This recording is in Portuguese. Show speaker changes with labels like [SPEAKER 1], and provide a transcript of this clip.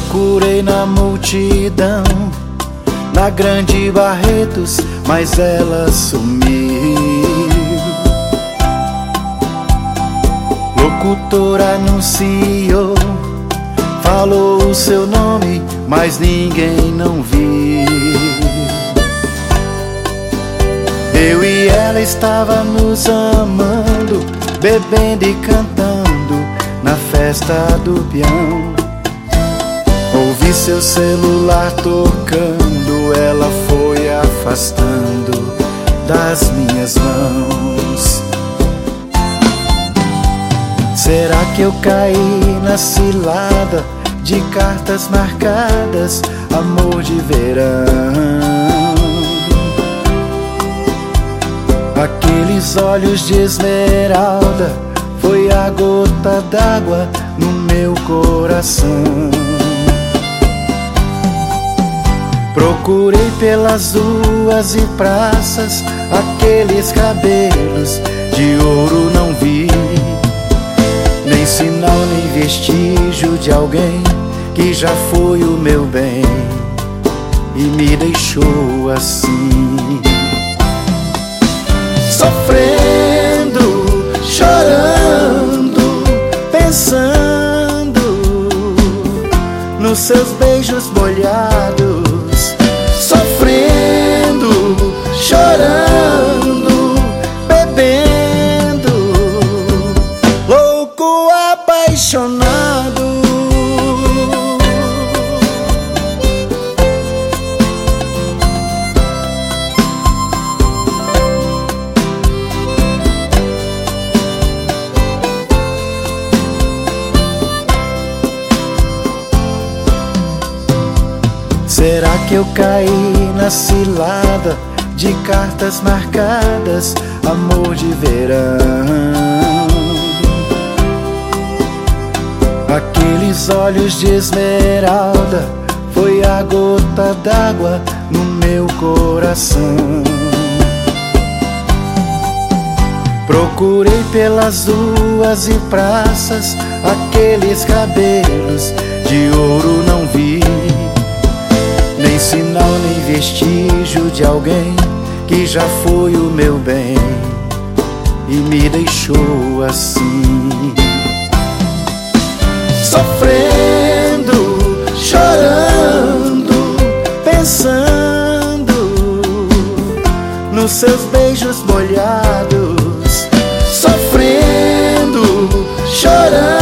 [SPEAKER 1] Procurei na multidão, na grande Barretos, mas ela sumiu. Locutor anunciou, falou o seu nome, mas ninguém não viu. Eu e ela estávamos amando, bebendo e cantando na festa do peão. Ouvi seu celular tocando, ela foi afastando das minhas mãos. Será que eu caí na cilada de cartas marcadas, amor de verão? Aqueles olhos de esmeralda foi a gota d'água no meu coração. Procurei pelas ruas e praças, aqueles cabelos de ouro não vi, nem sinal, nem vestígio de alguém que já foi o meu bem e me deixou assim, sofrendo, chorando, pensando nos seus beijos molhados. Sofrendo, chorando, bebendo, louco, apaixonado. Será que eu caí na cilada de cartas marcadas, amor de verão? Aqueles olhos de esmeralda foi a gota d'água no meu coração. Procurei pelas ruas e praças, aqueles cabelos de ouro não vi, nem sinal, nem vestígio de alguém que já foi o meu bem e me deixou assim, sofrendo, chorando, pensando nos seus beijos molhados. Sofrendo, chorando,